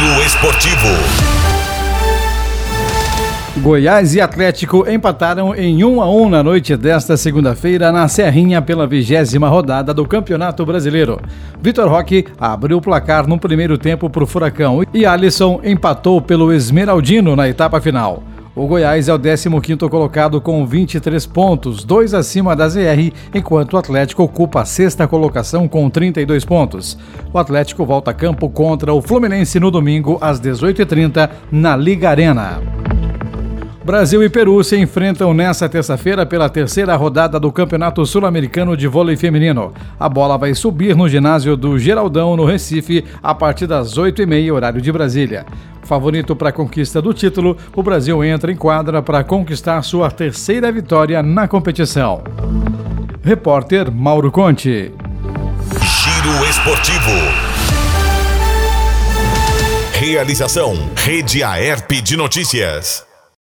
Giro Esportivo. Goiás e Atlético empataram em 1-1 na noite desta segunda-feira na Serrinha pela 20ª rodada do Campeonato Brasileiro. Vitor Roque abriu o placar no primeiro tempo para o Furacão e Alisson empatou pelo Esmeraldino na etapa final. O Goiás é o 15º colocado com 23 pontos, 2 acima da ZR, enquanto o Atlético ocupa a 6ª colocação com 32 pontos. O Atlético volta a campo contra o Fluminense no domingo às 18h30 na Liga Arena. Brasil e Peru se enfrentam nesta terça-feira pela 3ª rodada do Campeonato Sul-Americano de Vôlei Feminino. A bola vai subir no ginásio do Geraldão, no Recife, a partir das 8h30, horário de Brasília. Favorito para a conquista do título, o Brasil entra em quadra para conquistar sua 3ª vitória na competição. Repórter Mauro Conte. Giro Esportivo. Realização: Rede Aerp de Notícias.